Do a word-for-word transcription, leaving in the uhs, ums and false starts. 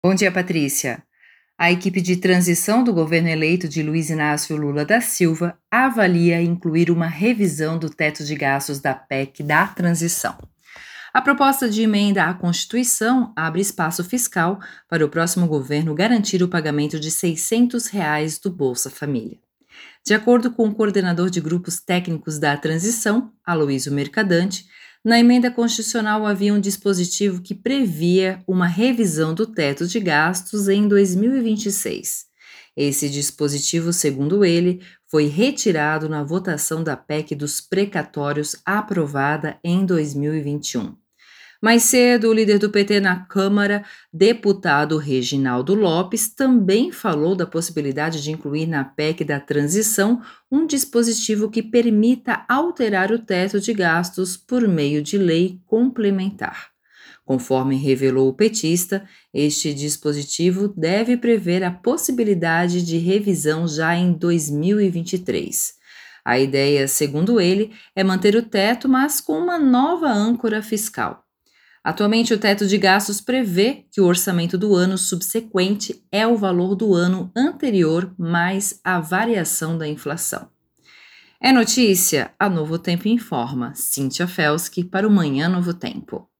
Bom dia, Patrícia. A equipe de transição do governo eleito de Luiz Inácio Lula da Silva avalia incluir uma revisão do teto de gastos da P E C da transição. A proposta de emenda à Constituição abre espaço fiscal para o próximo governo garantir o pagamento de seiscentos reais do Bolsa Família. De acordo com o coordenador de grupos técnicos da transição, Aloysio Mercadante, na emenda constitucional havia um dispositivo que previa uma revisão do teto de gastos em dois mil e vinte e seis. Esse dispositivo, segundo ele, foi retirado na votação da P E C dos precatórios aprovada em dois mil e vinte e um. Mais cedo, o líder do P T na Câmara, deputado Reginaldo Lopes, também falou da possibilidade de incluir na P E C da transição um dispositivo que permita alterar o teto de gastos por meio de lei complementar. Conforme revelou o petista, este dispositivo deve prever a possibilidade de revisão já em dois mil e vinte e três. A ideia, segundo ele, é manter o teto, mas com uma nova âncora fiscal. Atualmente, o teto de gastos prevê que o orçamento do ano subsequente é o valor do ano anterior mais a variação da inflação. É notícia? A Novo Tempo informa. Cíntia Felski para o Manhã Novo Tempo.